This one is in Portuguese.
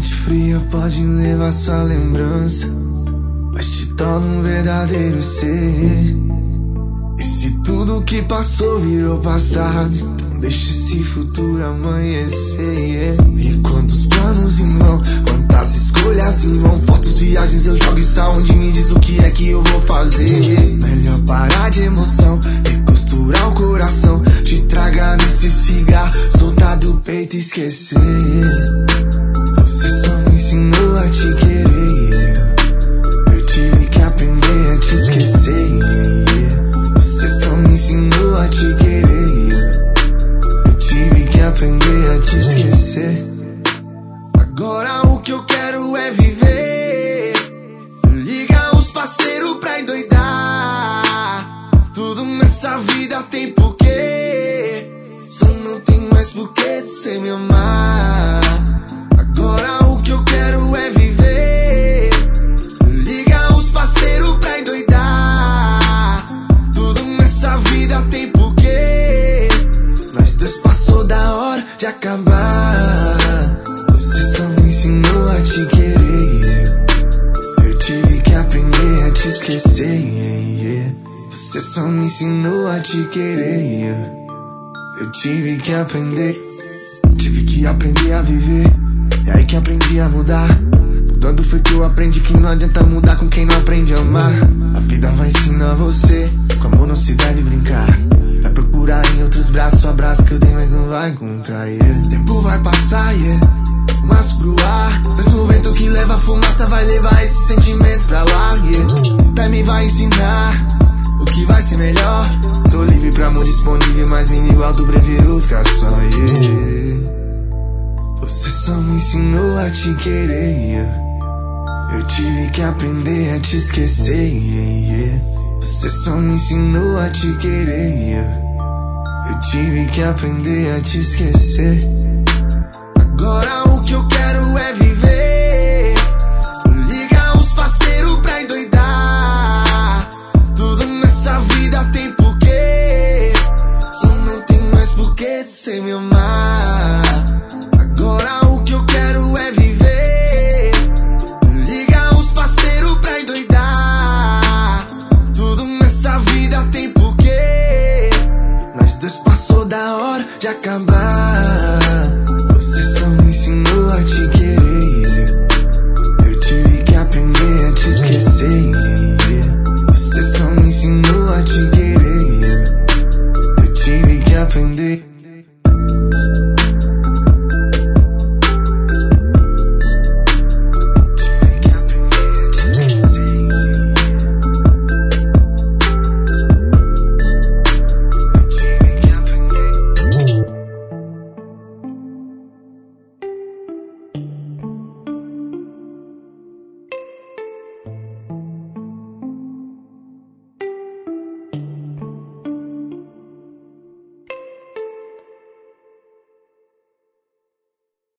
noite fria pode levar sua lembrança, mas te torna um verdadeiro ser. E se tudo que passou virou passado, então deixa esse futuro amanhecer. E quantos planos em vão, quantas escolhas em vão, fotos, viagens, eu jogo isso aonde me diz o que é que eu vou fazer. Melhor parar de emoção, recosturar o coração, te tragar nesse cigarro, soltar do peito e esquecer. Você só me ensinou a te querer, eu tive que aprender a te esquecer. Você só me ensinou a te querer, eu tive que aprender a te esquecer. Agora o que eu quero é viver, liga os parceiros pra endoidar. Tudo nessa vida tem porquê, só não tem mais porquê de você me amar. Agora o que eu quero é viver, liga os parceiros pra endoidar. Tudo nessa vida tem porquê, nós dois passou da hora de acabar. Você só me ensinou a te querer, eu tive que aprender a te esquecer. Você só me ensinou a te querer, eu tive que aprender a viver. É aí que aprendi a mudar, mudando foi que eu aprendi que não adianta mudar com quem não aprende a amar. A vida vai ensinar você, com amor não se deve brincar. Vai procurar em outros braços o abraço que eu dei, mas não vai encontrar. Tempo vai passar, fumaça pro ar, mesmo vento que leva a fumaça vai levar esses sentimentos pra lá. Time vai ensinar o que vai ser melhor. Tô livre pra amor disponível, mas nem igual do breveiro ficar só. Você só me ensinou a te querer, eu tive que aprender a te esquecer. Você só me ensinou a te querer, eu tive que aprender a te esquecer. Agora o que eu quero é viver, liga os parceiros pra endoidar. Tudo nessa vida tem porquê, só não tem mais porquê de você me amar. Agora o que eu quero é viver, liga os parceiros pra endoidar. Tudo nessa vida tem porquê, nós dois passou da hora de acabar. Você só me ensinou a te querer, eu tive que aprender a te esquecer. Você só me ensinou a te querer, eu tive que aprender